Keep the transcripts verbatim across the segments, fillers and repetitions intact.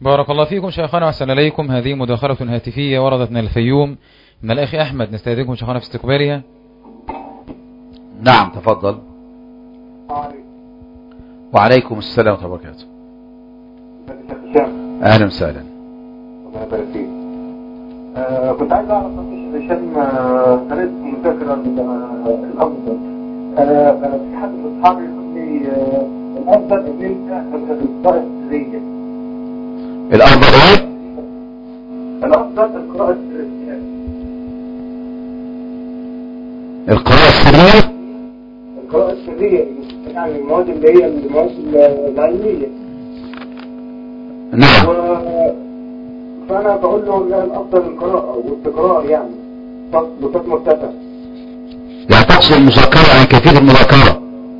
بارك الله فيكم شيخنا وأحسن إليكم. هذه مداخلة هاتفية وردت من الفيوم من الأخ أحمد، نستأذنكم شيخنا في استقبالها. نعم تفضل. وعليكم السلام ورحمة الله وبركاته. أهلا وسهلا. الله يبارك فيك. آه كنت عايز أعرف عشان طريقة المذاكرة الأفضل. أنا أنا في حد من أصحابي يقول لي آه الأفضل إن أنت القراءة السرية. الأفضل إيه؟ الأفضل القراءة السرية. القراءة السرية؟ القراءة السرية يعني المواد اللي هي المواد العلمية. نعم. و... فأنا بقول له لا الأفضل القراءة والتكرار يعني بصوت مرتفع. يعني تقصد المذاكرة عن كيفية المذاكرة؟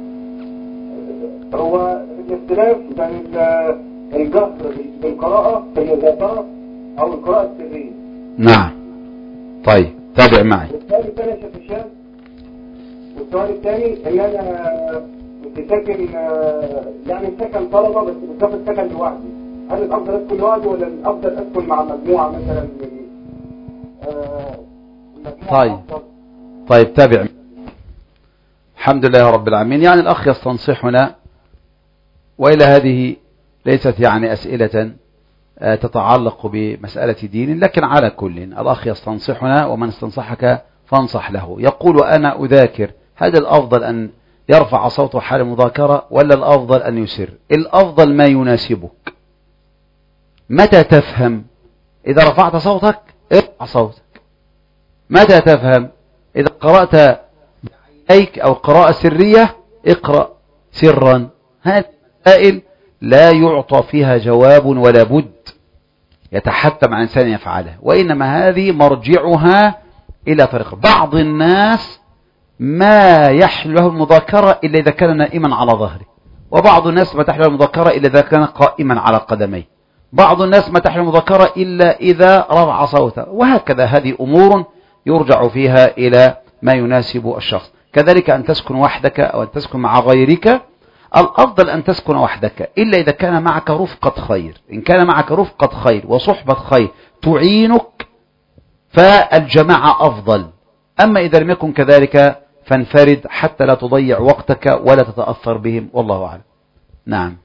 هو الاختلاف بين الجهر بالقراءة في المذاكرة أو القراءة السرية. نعم. طيب تابع معي. والسؤال الثاني يا شيخ هشام، والسؤال الثاني إن أنا كنت ساكن يعني سكن طلبة بس بسافر سكن لوحدي، هل الأفضل أسكن لوحدي ولا الأفضل أسكن مع مجموعة مثلا من آه طيب أفضل؟ طيب تابع. الحمد لله رب العالمين. يعني الأخ يستنصحنا، وإلى هذه ليست يعني أسئلة تتعلق بمسألة دين، لكن على كل الأخ يستنصحنا، ومن استنصحك فانصح له. يقول أنا أذاكر، هذا الأفضل أن يرفع صوته حال المذاكرة ولا الأفضل أن يسر؟ الأفضل ما يناسبك. متى تفهم؟ إذا رفعت صوتك ارفع صوتك. متى تفهم؟ إذا قرأت بعينيك أو قراءة سرية اقرأ سرا. هذه المسائل لا يعطى فيها جواب ولا بد يتحتم عن إنسان يفعله، وإنما هذه مرجعها إلى طريق. بعض الناس ما يحل له المذاكرة إلا إذا كان نائما على ظهره، وبعض الناس ما تحل له المذاكرة إلا إذا كان قائما على قدميه، بعض الناس ما تحل المذاكرة إلا إذا رفع صوته، وهكذا. هذه أمور يرجع فيها إلى ما يناسب الشخص. كذلك أن تسكن وحدك أو أن تسكن مع غيرك، الأفضل أن تسكن وحدك إلا إذا كان معك رفقة خير. إن كان معك رفقة خير وصحبة خير تعينك فالجماعة أفضل. أما إذا لم يكن كذلك فانفرد حتى لا تضيع وقتك ولا تتأثر بهم، والله أعلم. نعم.